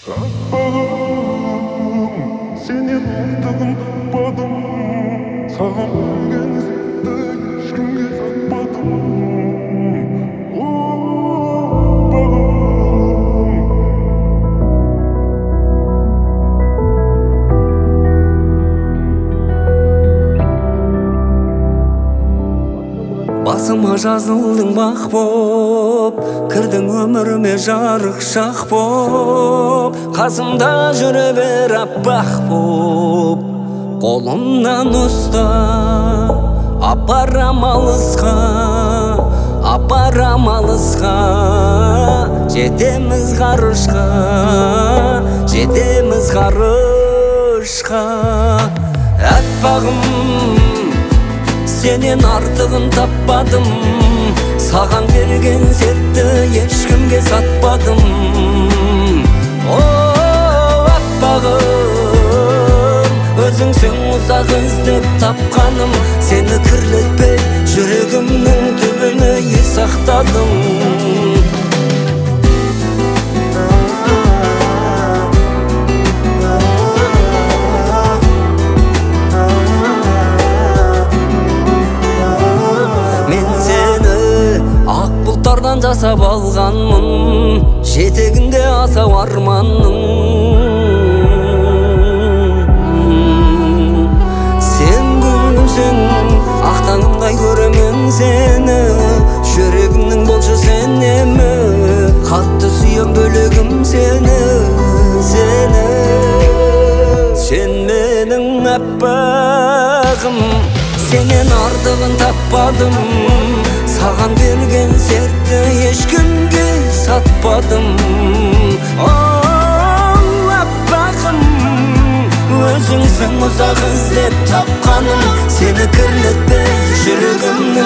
Аппағым, сенен артығын таппадым, саған берген сәтті ешкімге сатпадым. О, аппағым. Басыма жазылдың бақ боп, кірдің өміріме жарық шақ боп, қасымда жүре бер аппақ боп. Қолымнан ұста, апарам алысқа, апарам алысқа. Жетеміз ғарышқа, жетеміз ғарышқа. Аппағым, сенен артығын таппадым, саған берген сертті ешкімге сатпадым. О, аппағым, өзіңсің ұзақ іздеп тапқаным, сені кірлетпей жүрегімнің түбіне ес сақтадым. Жасап алғанмын, жетегінде асау арманның. Сен гүлсің, ақ таңымдай көремін сені, жүрегімнің болшы сенемі, қатты сүйем бөлегім сені, сені. Сен менің аппағым, сенен артығын таппадым, саған берген сертті ешкімге сатпадым. О, аппағым, өзіңсің ұзақ іздеп тапқаным, сені кірлетпей жүрегімнің